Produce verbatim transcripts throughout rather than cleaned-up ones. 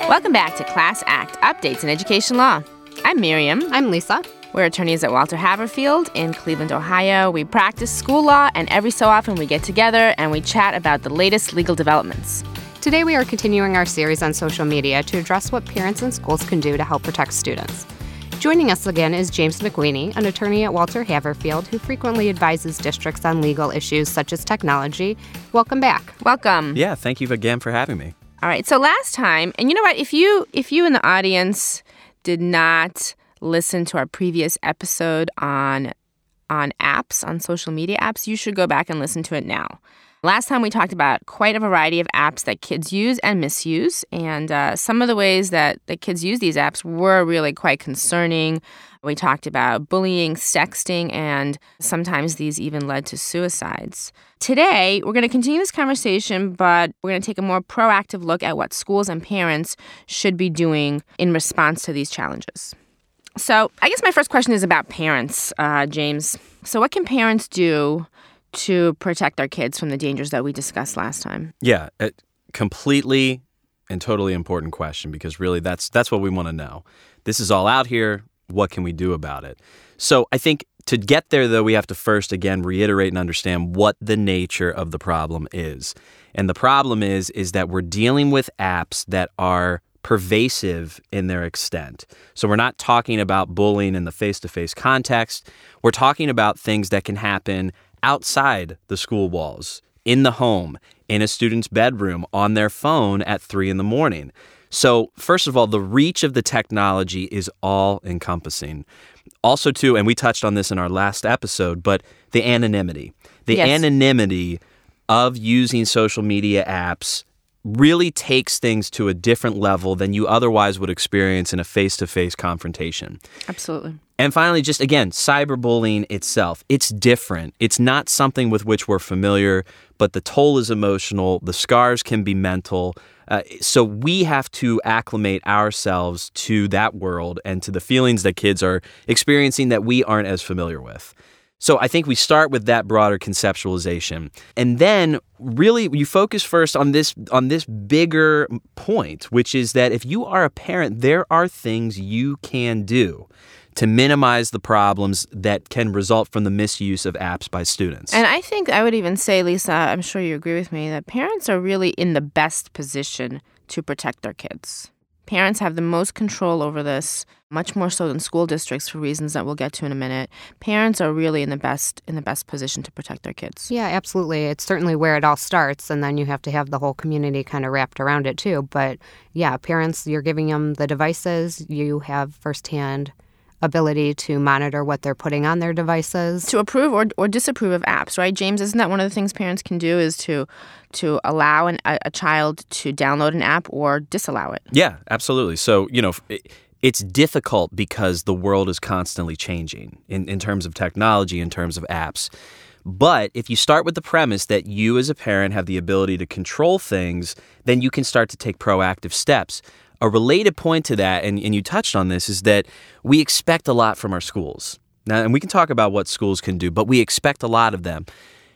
Welcome back to Class Act Updates in Education Law. I'm Miriam. I'm Lisa. We're attorneys at Walter Haverfield in Cleveland, Ohio. We practice school law, and every so often we get together and we chat about the latest legal developments. Today we are continuing our series on social media to address what parents and schools can do to help protect students. Joining us again is James McWeeny, an attorney at Walter Haverfield who frequently advises districts on legal issues such as technology. Welcome back. Welcome. Yeah, thank you again for having me. All right, so last time, and you know what, if you if you in the audience did not listen to our previous episode on on apps, on social media apps, you should go back and listen to it now. Last time we talked about quite a variety of apps that kids use and misuse, and uh, some of the ways that the kids use these apps were really quite concerning. We talked about bullying, sexting, and sometimes these even led to suicides. Today, we're going to continue this conversation, but we're going to take a more proactive look at what schools and parents should be doing in response to these challenges. So I guess my first question is about parents, uh, James. So what can parents do to protect our kids from the dangers that we discussed last time? Yeah, a completely and totally important question, because really that's that's what we want to know. This is all out here. What can we do about it? So I think to get there, though, we have to first, again, reiterate and understand what the nature of the problem is. And the problem is, is that we're dealing with apps that are pervasive in their extent. So we're not talking about bullying in the face-to-face context. We're talking about things that can happen outside the school walls, in the home, in a student's bedroom, on their phone at three in the morning. So first of all, the reach of the technology is all-encompassing. Also, too, and we touched on this in our last episode, but the anonymity. The Yes. anonymity of using social media apps really takes things to a different level than you otherwise would experience in a face-to-face confrontation. Absolutely. And finally, just again, cyberbullying itself. It's different. It's not something with which we're familiar, but the toll is emotional. The scars can be mental. Uh, so we have to acclimate ourselves to that world and to the feelings that kids are experiencing that we aren't as familiar with. So I think we start with that broader conceptualization. And then really you focus first on this on this bigger point, which is that if you are a parent, there are things you can do to minimize the problems that can result from the misuse of apps by students. And I think I would even say, Lisa, I'm sure you agree with me, that parents are really in the best position to protect their kids. Parents have the most control over this, much more so than school districts for reasons that we'll get to in a minute. Parents are really in the best in the best position to protect their kids. Yeah, absolutely. It's certainly where it all starts, and then you have to have the whole community kind of wrapped around it too. But yeah, parents, you're giving them the devices. You have firsthand ability to monitor what they're putting on their devices. To approve or or disapprove of apps, right, James? Isn't that one of the things parents can do is to to allow an, a, a child to download an app or disallow it? Yeah, absolutely. So, you know, it, it's difficult because the world is constantly changing in, in terms of technology, in terms of apps. But if you start with the premise that you as a parent have the ability to control things, then you can start to take proactive steps. A related point to that, and, and you touched on this, is that we expect a lot from our schools. Now, and we can talk about what schools can do, but we expect a lot of them.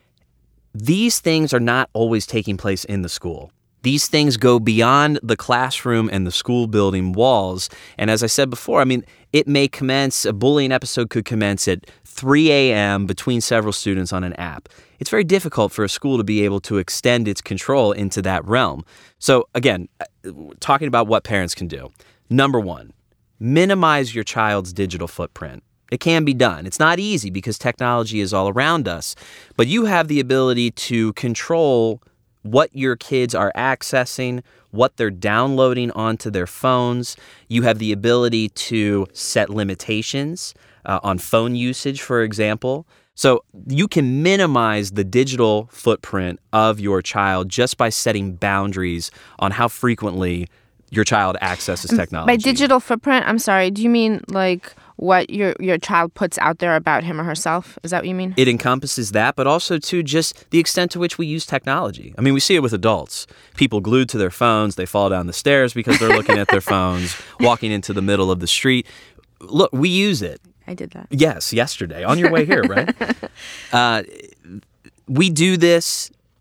These things are not always taking place in the school. These things go beyond the classroom and the school building walls. And as I said before, I mean, it may commence, a bullying episode could commence at three a.m. between several students on an app. It's very difficult for a school to be able to extend its control into that realm. So again, talking about what parents can do. Number one, minimize your child's digital footprint. It can be done. It's not easy because technology is all around us, but you have the ability to control what your kids are accessing, what they're downloading onto their phones. You have the ability to set limitations uh, on phone usage, for example. So you can minimize the digital footprint of your child just by setting boundaries on how frequently your child accesses technology. By digital footprint, I'm sorry, do you mean like what your your child puts out there about him or herself? Is that what you mean? It encompasses that, but also, too, just the extent to which we use technology. I mean, we see it with adults. People glued to their phones, they fall down the stairs because they're looking at their phones, walking into the middle of the street. Look, we use it. I did that. Yes, yesterday, on your way here, right? uh, we do this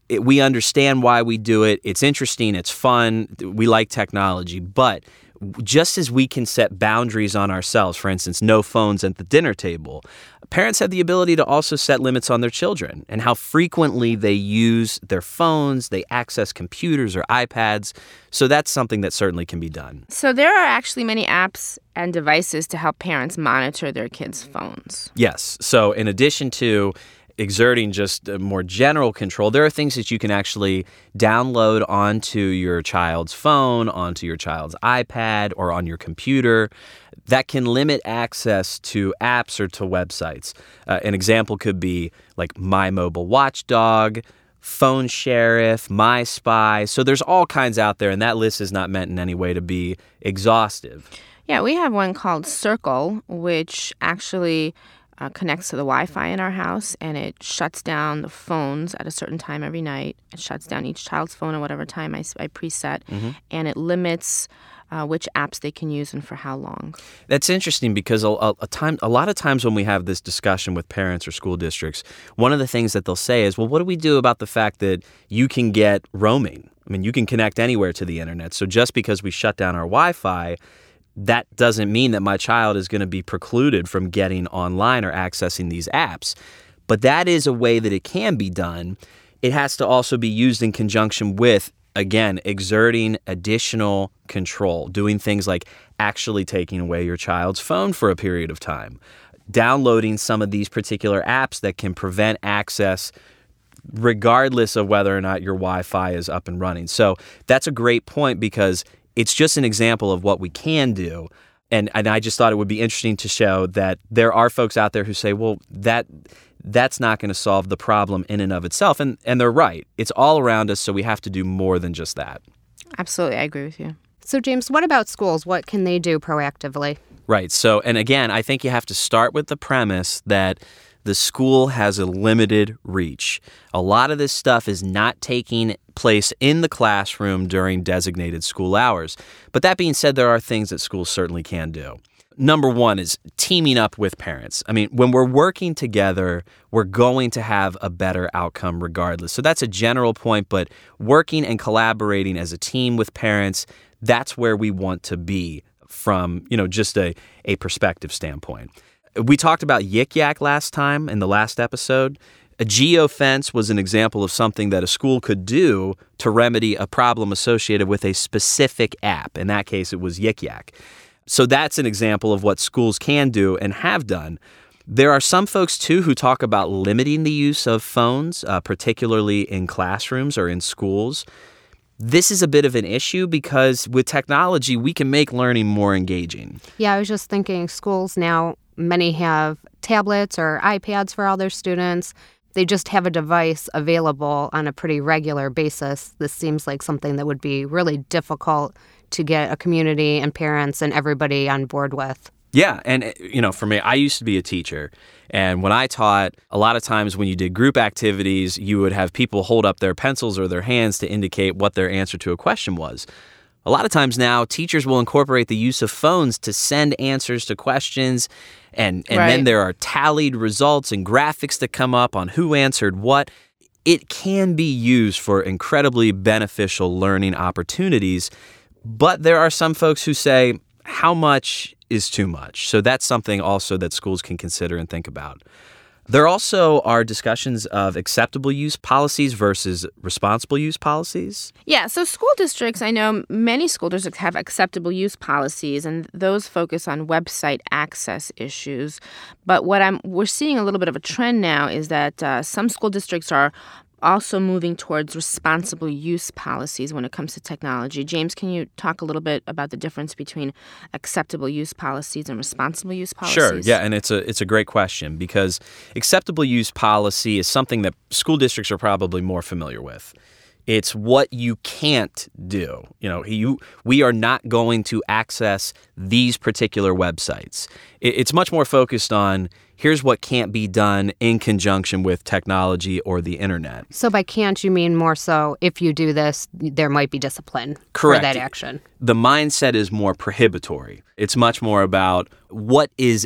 it, we understand why we do it. It's interesting. It's fun. We like technology. But just as we can set boundaries on ourselves, for instance, no phones at the dinner table, parents have the ability to also set limits on their children and how frequently they use their phones, they access computers or iPads. So that's something that certainly can be done. So there are actually many apps and devices to help parents monitor their kids' phones. Yes. So in addition to exerting just a more general control, there are things that you can actually download onto your child's phone, onto your child's iPad, or on your computer that can limit access to apps or to websites. Uh, an example could be like My Mobile Watchdog, Phone Sheriff, My Spy. So there's all kinds out there, and that list is not meant in any way to be exhaustive. Yeah, we have one called Circle, which actually Uh, connects to the Wi-Fi in our house, and it shuts down the phones at a certain time every night. It shuts down each child's phone at whatever time I, I preset, mm-hmm. and it limits uh, which apps they can use and for how long. That's interesting because a, a, a time, a lot of times when we have this discussion with parents or school districts, one of the things that they'll say is, well, what do we do about the fact that you can get roaming? I mean, you can connect anywhere to the internet. So just because we shut down our Wi-Fi, that doesn't mean that my child is going to be precluded from getting online or accessing these apps. But that is a way that it can be done. It has to also be used in conjunction with, again, exerting additional control, doing things like actually taking away your child's phone for a period of time, downloading some of these particular apps that can prevent access regardless of whether or not your Wi-Fi is up and running. So that's a great point because it's just an example of what we can do. And and I just thought it would be interesting to show that there are folks out there who say, well, that that's not going to solve the problem in and of itself. And and they're right. It's all around us, so we have to do more than just that. Absolutely. I agree with you. So, James, what about schools? What can they do proactively? Right. So, and again, I think you have to start with the premise that the school has a limited reach. A lot of this stuff is not taking place in the classroom during designated school hours. But that being said, there are things that schools certainly can do. Number one is teaming up with parents. I mean, when we're working together, we're going to have a better outcome regardless. So that's a general point, but working and collaborating as a team with parents, that's where we want to be from, you know, just a, a perspective standpoint. We talked about Yik Yak last time in the last episode. A geofence was an example of something that a school could do to remedy a problem associated with a specific app. In that case, it was Yik Yak. So that's an example of what schools can do and have done. There are some folks, too, who talk about limiting the use of phones, uh, particularly in classrooms or in schools. This is a bit of an issue because with technology, we can make learning more engaging. Yeah, I was just thinking schools now, many have tablets or iPads for all their students. They just have a device available on a pretty regular basis. This seems like something that would be really difficult to get a community and parents and everybody on board with. Yeah, and, you know, for me, I used to be a teacher, and when I taught, a lot of times when you did group activities, you would have people hold up their pencils or their hands to indicate what their answer to a question was. A lot of times now, teachers will incorporate the use of phones to send answers to questions, and, and right. then there are tallied results and graphics that come up on who answered what. It can be used for incredibly beneficial learning opportunities, but there are some folks who say, how much is too much? So that's something also that schools can consider and think about. There also are discussions of acceptable use policies versus responsible use policies. Yeah, so school districts, I know many school districts have acceptable use policies, and those focus on website access issues. But what I'm we're seeing a little bit of a trend now is that uh, some school districts are also moving towards responsible use policies when it comes to technology. James, can you talk a little bit about the difference between acceptable use policies and responsible use policies? Sure. Yeah, and it's a it's a great question because acceptable use policy is something that school districts are probably more familiar with. It's what you can't do. You know, you we are not going to access these particular websites. It, it's much more focused on here's what can't be done in conjunction with technology or the internet. So by can't, you mean more so if you do this, there might be discipline Correct. For that action. The mindset is more prohibitory. It's much more about what is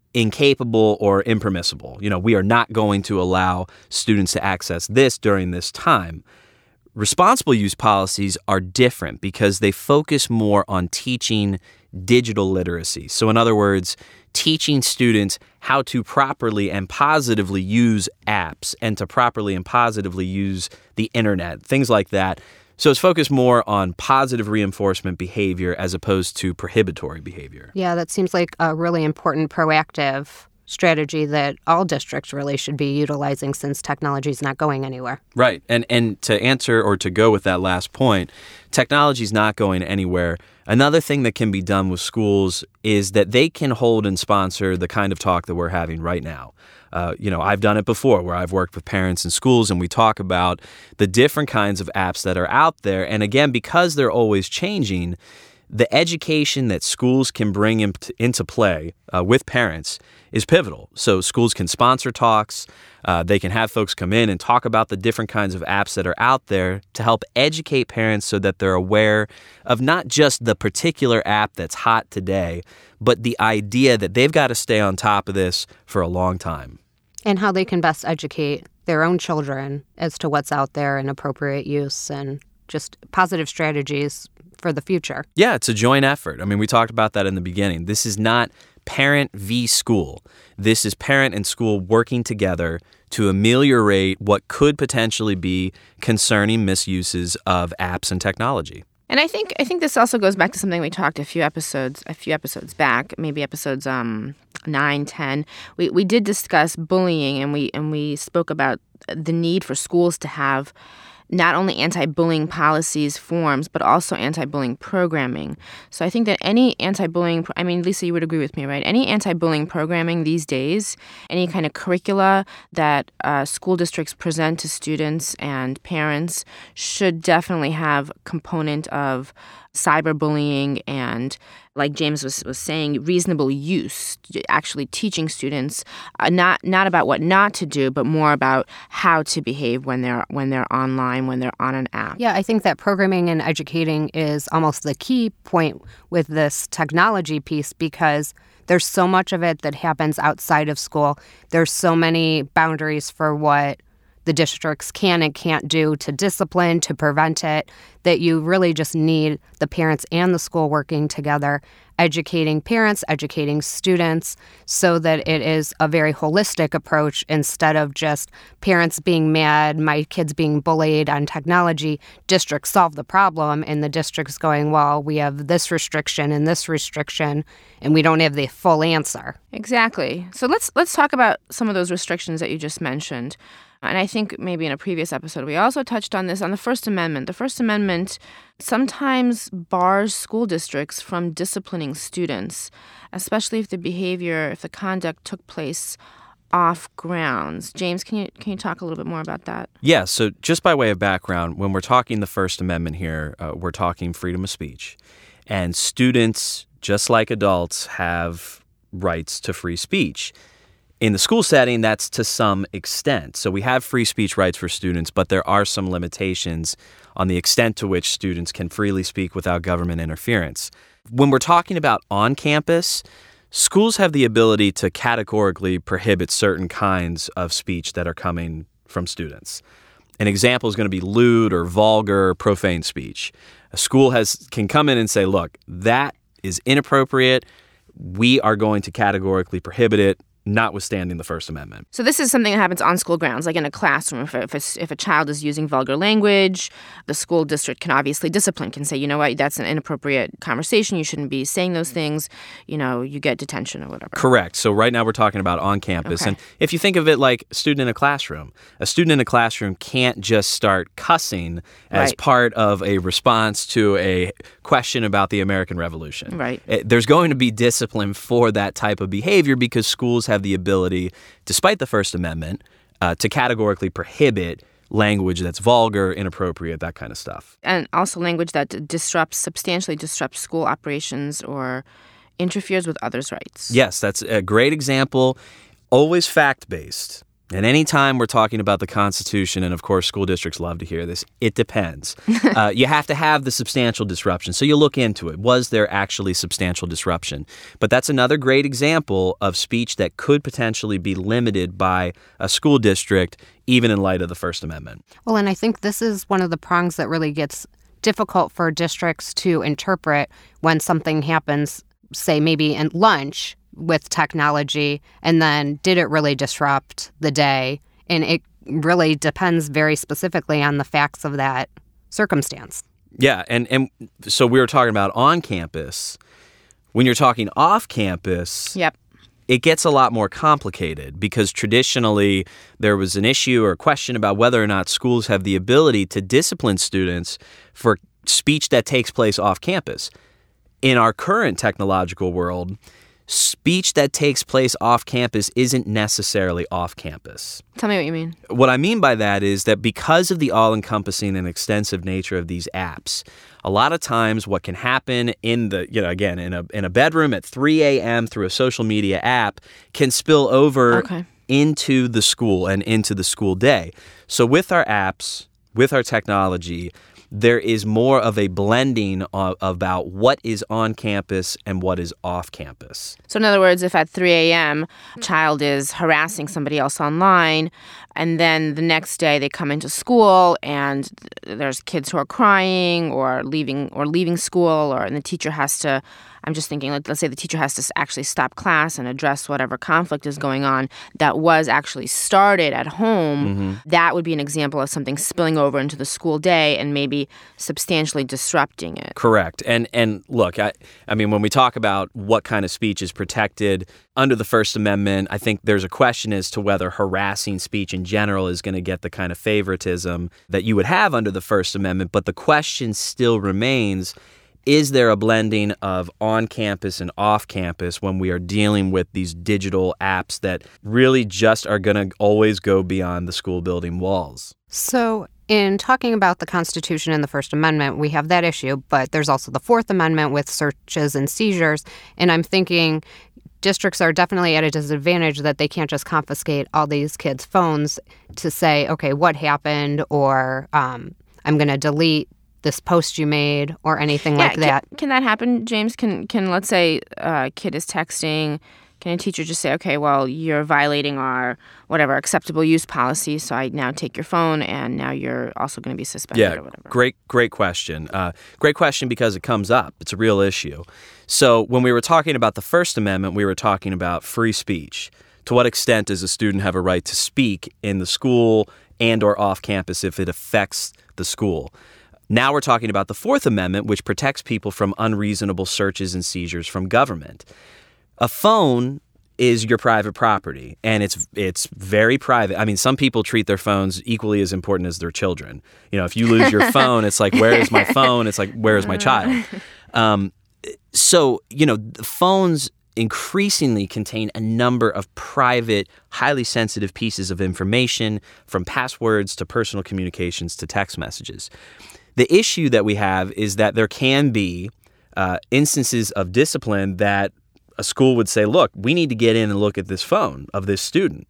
incapable or impermissible. You know, we are not going to allow students to access this during this time. Responsible use policies are different because they focus more on teaching digital literacy. So in other words, teaching students how to properly and positively use apps and to properly and positively use the internet, things like that. So it's focused more on positive reinforcement behavior as opposed to prohibitory behavior. Yeah, that seems like a really important proactive strategy that all districts really should be utilizing since technology is not going anywhere. Right. And and to answer or to go with that last point, technology is not going anywhere. Another thing that can be done with schools is that they can hold and sponsor the kind of talk that we're having right now. Uh, you know, I've done it before where I've worked with parents in schools and we talk about the different kinds of apps that are out there. And again, because they're always changing, the education that schools can bring in, into play uh, with parents is pivotal. So schools can sponsor talks. Uh, they can have folks come in and talk about the different kinds of apps that are out there to help educate parents so that they're aware of not just the particular app that's hot today, but the idea that they've got to stay on top of this for a long time. And how they can best educate their own children as to what's out there and appropriate use and just positive strategies for the future. Yeah, it's a joint effort. I mean, we talked about that in the beginning. This is not parent v. school. This is parent and school working together to ameliorate what could potentially be concerning misuses of apps and technology. And I think I think this also goes back to something we talked a few episodes a few episodes back, maybe episodes um nine, ten. We we did discuss bullying, and we and we spoke about the need for schools to have not only anti-bullying policies, forms, but also anti-bullying programming. So I think that any anti-bullying, I mean, Lisa, you would agree with me, right? Any anti-bullying programming these days, any kind of curricula that uh, school districts present to students and parents should definitely have a component of cyberbullying and, like James was, was saying, reasonable use, actually teaching students uh, not not about what not to do, but more about how to behave when they're when they're online, when they're on an app. Yeah, I think that programming and educating is almost the key point with this technology piece because there's so much of it that happens outside of school. There's so many boundaries for what the districts can and can't do to discipline, to prevent it, that you really just need the parents and the school working together, educating parents, educating students, so that it is a very holistic approach instead of just parents being mad, my kid's being bullied on technology, districts solve the problem, and the district's going, well, we have this restriction and this restriction, and we don't have the full answer. Exactly. So let's let's talk about some of those restrictions that you just mentioned. And I think maybe in a previous episode, we also touched on this on the First Amendment. The First Amendment sometimes bars school districts from disciplining students, especially if the behavior, if the conduct took place off grounds. James, can you can you talk a little bit more about that? Yeah, so just by way of background, when we're talking the First Amendment here, uh, we're talking freedom of speech. And students, just like adults, have rights to free speech. In the school setting, that's to some extent. So we have free speech rights for students, but there are some limitations on the extent to which students can freely speak without government interference. When we're talking about on campus, schools have the ability to categorically prohibit certain kinds of speech that are coming from students. An example is going to be lewd or vulgar or profane speech. A school has can come in and say, look, that is inappropriate. We are going to categorically prohibit it, notwithstanding the First Amendment. So this is something that happens on school grounds, like in a classroom. If a, if a, if a child is using vulgar language, the school district can obviously discipline, can say, you know what, that's an inappropriate conversation. You shouldn't be saying those things. You know, you get detention or whatever. Correct. So right now we're talking about on campus. Okay. And if you think of it like a student in a classroom, a student in a classroom can't just start cussing as Right. part of a response to a question about the American Revolution. Right. It- there's going to be discipline for that type of behavior because schools have the ability, despite the First Amendment, uh, to categorically prohibit language that's vulgar, inappropriate, that kind of stuff. And also language that d- disrupts, substantially disrupts school operations or interferes with others' rights. Yes, that's a great example. Always fact-based. And anytime we're talking about the Constitution, and of course school districts love to hear this, it depends. uh, you have to have the substantial disruption. So you look into it. Was there actually substantial disruption? But that's another great example of speech that could potentially be limited by a school district, even in light of the First Amendment. Well, and I think this is one of the prongs that really gets difficult for districts to interpret when something happens, say maybe in lunch, with technology, and then did it really disrupt the day? And it really depends very specifically on the facts of that circumstance. Yeah, and, and so we were talking about on campus. When you're talking off campus, yep. it gets a lot more complicated because traditionally there was an issue or a question about whether or not schools have the ability to discipline students for speech that takes place off campus. In our current technological world, speech that takes place off campus isn't necessarily off campus. Tell me what you mean. What I mean by that is that because of the all-encompassing and extensive nature of these apps, a lot of times what can happen in the, you know, again, in a in a bedroom at three a.m. through a social media app can spill over okay. into the school and into the school day. So with our apps, with our technology, there is more of a blending of, about what is on campus and what is off campus. So in other words, if at three a.m. a child is harassing somebody else online, and then the next day they come into school and there's kids who are crying or leaving or leaving school, or and the teacher has to, I'm just thinking, like, let's say the teacher has to actually stop class and address whatever conflict is going on that was actually started at home, mm-hmm. that would be an example of something spilling over into the school day and maybe substantially disrupting it. Correct. And and look, I, I mean, when we talk about what kind of speech is protected under the First Amendment, I think there's a question as to whether harassing speech in general is going to get the kind of favoritism that you would have under the First Amendment. But the question still remains, is there a blending of on-campus and off-campus when we are dealing with these digital apps that really just are going to always go beyond the school building walls? So in talking about the Constitution and the First Amendment, we have that issue, but there's also the Fourth Amendment with searches and seizures. And I'm thinking districts are definitely at a disadvantage that they can't just confiscate all these kids' phones to say, okay, what happened, or um, I'm going to delete this post you made or anything yeah, like that. Can, can that happen, James? Can, can let's say a kid is texting, can a teacher just say, okay, well, you're violating our whatever acceptable use policy, so I now take your phone and now you're also going to be suspended yeah, or whatever? Great, great question. Uh, great question because it comes up. It's a real issue. So when we were talking about the First Amendment, we were talking about free speech. To what extent does a student have a right to speak in the school and or off campus if it affects the school? Now we're talking about the Fourth Amendment, which protects people from unreasonable searches and seizures from government. A phone is your private property, and it's it's very private. I mean, some people treat their phones equally as important as their children. You know, if you lose your phone, it's like, where is my phone? It's like, where is my child? Um, so, you know, the phones increasingly contain a number of private, highly sensitive pieces of information, from passwords to personal communications to text messages. The issue that we have is that there can be uh, instances of discipline that a school would say, look, we need to get in and look at this phone of this student.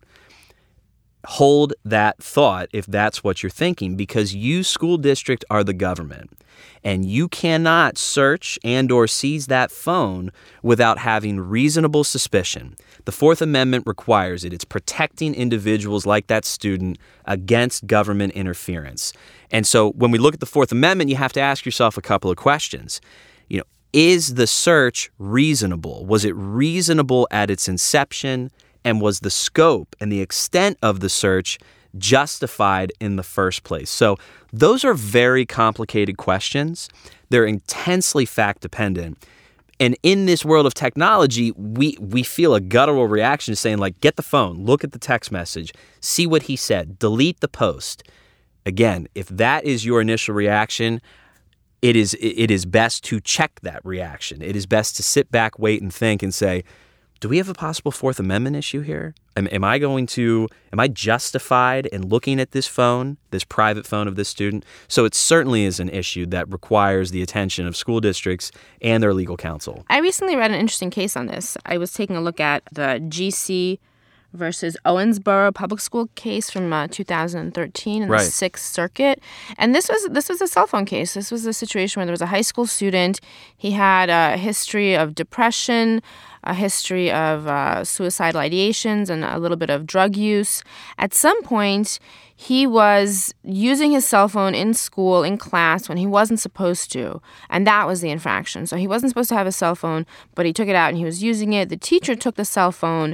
Hold that thought if that's what you're thinking, because you, school district, are the government. And you cannot search and or seize that phone without having reasonable suspicion. The Fourth Amendment requires it. It's protecting individuals like that student against government interference. And so when we look at the Fourth Amendment, you have to ask yourself a couple of questions. You know, is the search reasonable? Was it reasonable at its inception? And was the scope and the extent of the search justified in the first place? So those are very complicated questions. They're intensely fact-dependent. And in this world of technology, we we feel a guttural reaction saying, like, get the phone, look at the text message, see what he said, delete the post. Again, if that is your initial reaction, it is it is best to check that reaction. It is best to sit back, wait, and think and say, do we have a possible Fourth Amendment issue here? Am, am I going to, am I justified in looking at this phone, this private phone of this student? So it certainly is an issue that requires the attention of school districts and their legal counsel. I recently read an interesting case on this. I was taking a look at the G C versus Owensboro Public School case from uh, two thousand thirteen in Right. the Sixth Circuit. And this was this was a cell phone case. This was a situation where there was a high school student. He had a history of depression, a history of uh, suicidal ideations, and a little bit of drug use. At some point, he was using his cell phone in school, in class, when he wasn't supposed to. And that was the infraction. So he wasn't supposed to have a cell phone, but he took it out and he was using it. The teacher took the cell phone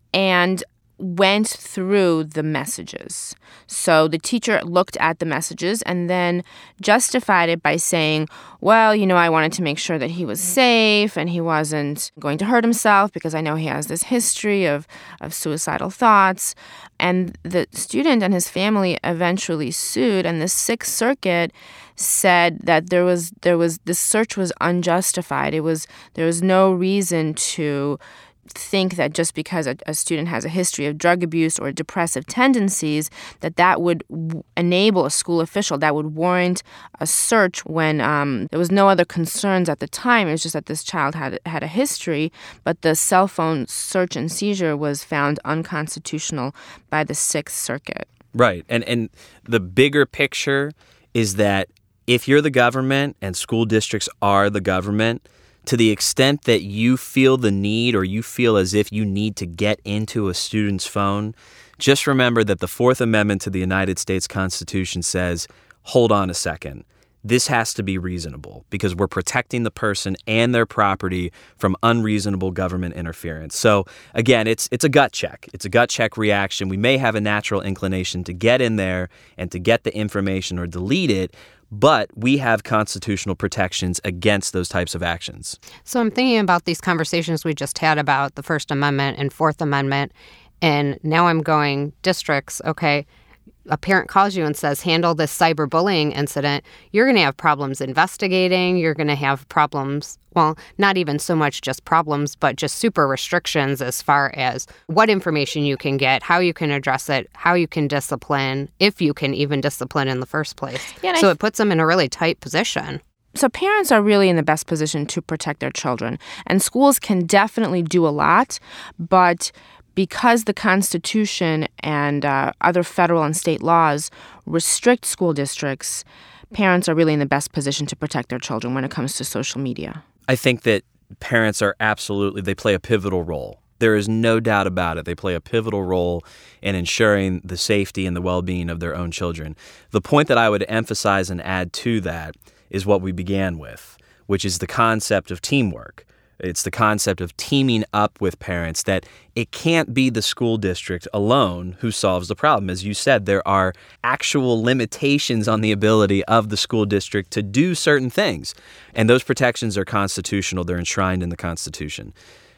and went through the messages. So the teacher looked at the messages and then justified it by saying, well, you know, I wanted to make sure that he was safe and he wasn't going to hurt himself because I know he has this history of, of suicidal thoughts. And the student and his family eventually sued, and the Sixth Circuit said that there was there was this search was unjustified. It was there was no reason to think that just because a, a student has a history of drug abuse or depressive tendencies, that that would w- enable a school official, that would warrant a search when um, there was no other concerns at the time. It was just that this child had had a history, but the cell phone search and seizure was found unconstitutional by the Sixth Circuit. Right. And and the bigger picture is that if you're the government and school districts are the government, to the extent that you feel the need or you feel as if you need to get into a student's phone, just remember that the Fourth Amendment to the United States Constitution says, hold on a second. This has to be reasonable because we're protecting the person and their property from unreasonable government interference. So again, it's it's a gut check. It's a gut check reaction. We may have a natural inclination to get in there and to get the information or delete it, but we have constitutional protections against those types of actions. So I'm thinking about these conversations we just had about the First Amendment and Fourth Amendment, and now I'm going districts, okay, a parent calls you and says, handle this cyberbullying incident, you're going to have problems investigating, you're going to have problems, well, not even so much just problems, but just super restrictions as far as what information you can get, how you can address it, how you can discipline, if you can even discipline in the first place. Yeah, so th- it puts them in a really tight position. So parents are really in the best position to protect their children, and schools can definitely do a lot, but because the Constitution and uh, other federal and state laws restrict school districts, parents are really in the best position to protect their children when it comes to social media. I think that parents are absolutely, they play a pivotal role. There is no doubt about it. They play a pivotal role in ensuring the safety and the well-being of their own children. The point that I would emphasize and add to that is what we began with, which is the concept of teamwork. It's the concept of teaming up with parents, that it can't be the school district alone who solves the problem. As you said, there are actual limitations on the ability of the school district to do certain things. And those protections are constitutional. They're enshrined in the Constitution.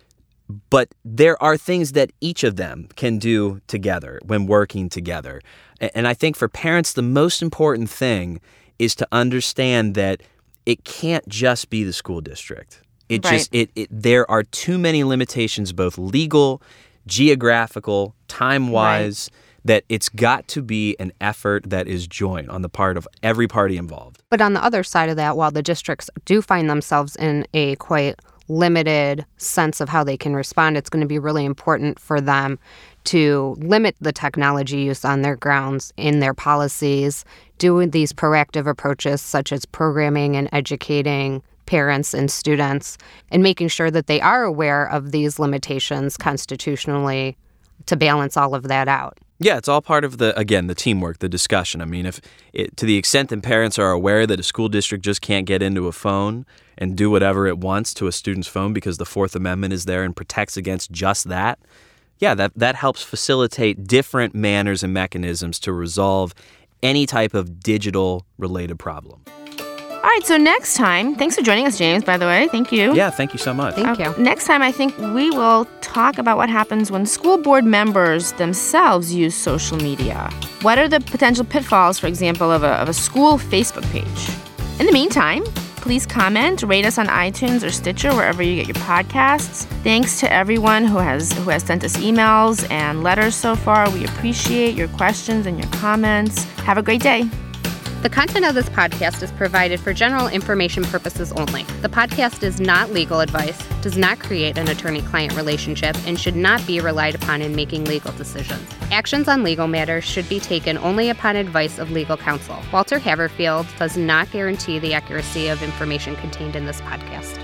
But there are things that each of them can do together when working together. And I think for parents, the most important thing is to understand that it can't just be the school district. It right. just it, it there are too many limitations, both legal, geographical, time-wise, right. that it's got to be an effort that is joint on the part of every party involved. But on the other side of that, while the districts do find themselves in a quite limited sense of how they can respond, it's going to be really important for them to limit the technology use on their grounds in their policies, doing these proactive approaches such as programming and educating parents and students, and making sure that they are aware of these limitations constitutionally to balance all of that out. Yeah, it's all part of the, again, the teamwork, the discussion. I mean, if it, to the extent that parents are aware that a school district just can't get into a phone and do whatever it wants to a student's phone because the Fourth Amendment is there and protects against just that, yeah, that, that helps facilitate different manners and mechanisms to resolve any type of digital-related problem. All right, so next time, thanks for joining us, James, by the way. Thank you. Yeah, thank you so much. Thank uh, you. Next time, I think we will talk about what happens when school board members themselves use social media. What are the potential pitfalls, for example, of a, of a school Facebook page? In the meantime, please comment, rate us on iTunes or Stitcher, wherever you get your podcasts. Thanks to everyone who has who has sent us emails and letters so far. We appreciate your questions and your comments. Have a great day. The content of this podcast is provided for general information purposes only. The podcast is not legal advice, does not create an attorney-client relationship, and should not be relied upon in making legal decisions. Actions on legal matters should be taken only upon advice of legal counsel. Walter Haverfield does not guarantee the accuracy of information contained in this podcast.